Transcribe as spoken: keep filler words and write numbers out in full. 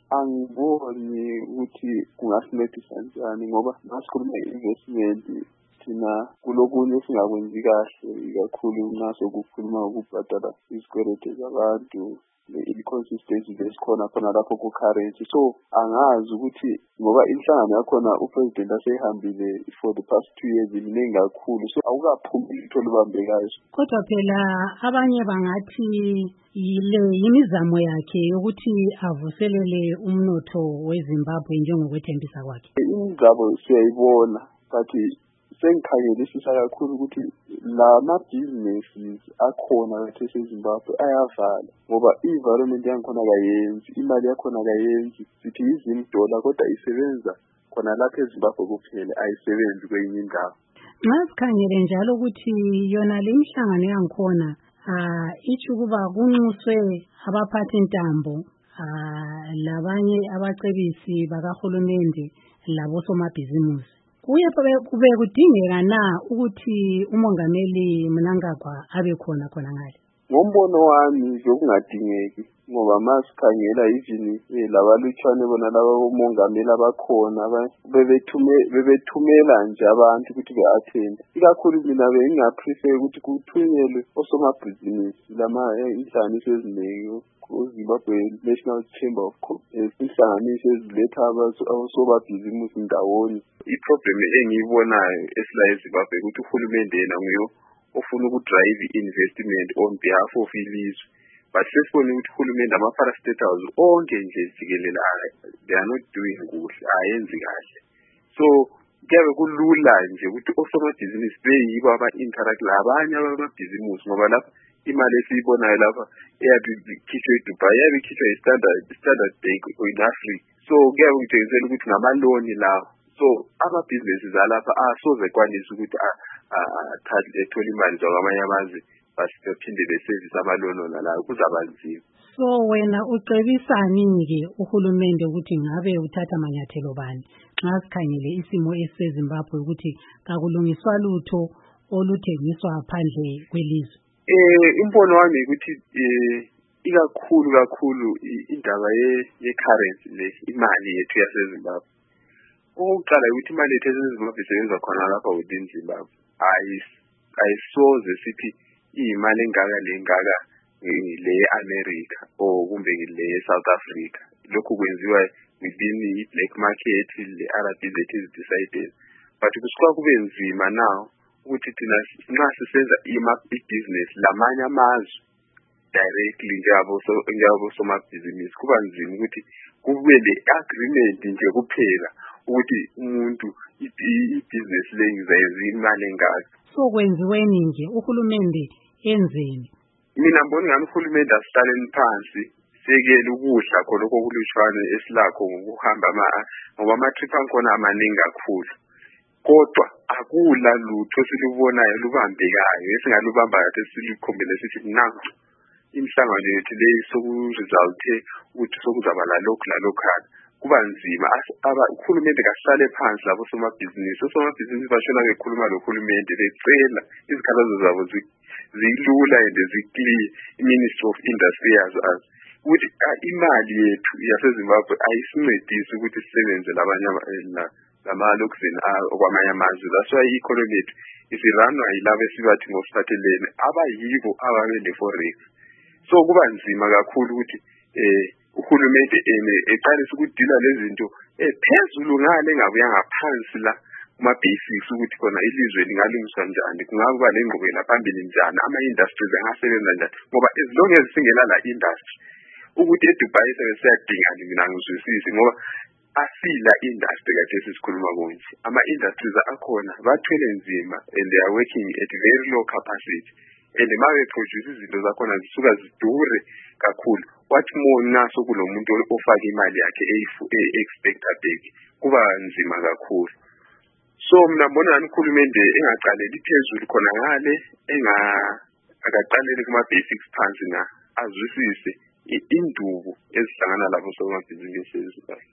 angiboni ukuthi kungasincedisa kanjani ngoba masikhuluma investment thina kulokunye singakwenzi kahle kakhulu naso kukhuluma ukubhadala izikweletu zabantu le-inconsistency lesikhona khona lapho ku-currency. So angazi ukuthi ngoba inhlangano yakhona upresident asehambile for the past two years iminingi kakhulu, so awukaphumi litho olubambekayo. Kodwa phela abanye bangathi yile imizamo yakhe yokuthi avuselele umnotho weZimbabwe njengokwethembisa kwakhe. Imizamo siyayibona but sengikhangelisisa kakhulu ukuthi la ma-businesses akhona kathi eZimbabwe ayavala ngoba i-environment yankhona kayenzi, imali yakhona kayenzi. Sithi izim dollar kodwa isebenza khona lapha eZimbabwe kuphela, ayisebenzi kwenye indawo. Nxa sikhangele njalo ukuthi yona le mihlangano yankhona ah ithi ukuba kunxuswe abaphathi intambo ah labanye abacebisi bakahulumende labosomabhizimusi. Kuye kube kudingeka na ukuthi umongameli Mnangagwa abe khona khona ngale? Ngombono wami zokungadingeki ngoba masikhangela even labalutshwane bona laba umongameli abakhona bebethumela nje abantu ukuthi be-attend. Ikakhulu mina bengingaprefer ukuthi kuthunyelwe osomabhizinisi lama inhlanganiso eziningi uZimbabwe National Chamber of Commerce, inhlanganiso eziletha abasobabhizinisi ndawonye. I-problem engiyibonayo esila eZimbabwe ukuthi uhulumende yena nguyo ofuna ukudrive investment on behalf of ilizwe. But sesibone ukuthi uhulumende ama-parastatals onke nje jikelele they are not doing kuhle, ayenzi kahle. So kuyabe kulula nje ukuthi osomabhizinisi beyibo aba-interact labanye abamabhizinisi ngoba lapha imali esiyibonayo lapha eyabikhishwe eDubai yabikhishwa i-standard standard bank in Africa. So kuyabe kutshengisela ukuthi ngamaloni lawo. So ama-businesses alapha asoze kwanisa ukuthi athathe ethole imali zakwamanye amazwe basiphinde besevise amaloni nalawo kuzaba nzima. So wena ucebisani-ke uhulumende ukuthi ngabe uthatha amanyathelo bani nxa sikhangele isimo esiseZimbabwe ukuthi kakulungiswa lutho oluthengiswa phandle kwelizwe? Eh imbono wami ukuthi eh ikakhulu kakhulu indaba ye-currency le imali yethu yaseZimbabwe. Okokuqala ukuthi imali yethu yaseZimbabwe isebenza khona lapha within Zimbabwe. Ayisoze sithi imali engaka lengaka le America or kumbe le South Africa. Lokhu kwenziwa within i-black market le Arab that is decided. But kusuka kube nzima now ukuthi thina nxa sisenza i-business lamanye amazwe directly njalo so njalo somabhizinisi kuba nzima ukuthi kube le agreement nje kuphela ukuthi umuntu i-business lengizayenza imali engaka. So kwenziweni nje uhulumende enzeni? Mina mbona ngani uhulumende asihlaleni phansi sekele ukudla khona okulutshwane esilakho ngokuhamba ama ngoba ama-trip akhona amaningi kakhulu. Kodwa akula lutho silubonayo lubambekayo esingalubamba kade silikhombele sithi nanku imhlangano yethu le sokuresulthe ukuthi sokuzaba la lokhu la lokhana kuba nzima. Uhulumende kahlale phansi labo somabhizinisi osomabhizinisi bashona bekhuluma lohulumende becela izikhalazo zabo zilula and ziclear. I-Ministry of Industry yazo as ukuthi imali yethu yaseZimbabwe ayisincedisi ukuthi sisebenze labanye lama-loxin okwamanye amazwe. That's why i-economy yethu isiranwa yilabo esibathi ngosiphathelene abayibo ababele forex. So kuba nzima kakhulu ukuthi eh uhulumende eqalisa ukudila lezinto ephezulu ngale ngabuya ngaphansi la kuma-basics ukuthi khona ilizwe lingalungiswa njani, kungaba lengqubekela phambili njani, ama-industries angasebenza njani ngoba as long as singela la industry ukuthi eDubai sebesiyadingani mina ngizwisisi ngoba asila industry kade sisikhuluma konje. Ama-industries akhona bathwele nzima and they are working at very low capacity and mabe produce izinto zakhona zisuka zidure kakhulu. What more naso kulomuntu ofaka imali yakhe e-expecta big kuba nzima kakhulu. So mina mbona ngani uhulumende engaqaleli phezulu khona ngale enga akaqalele kuma-basics phansi na azwisise indubu ezihlangana lapho somabhizinisi eZimbabwe.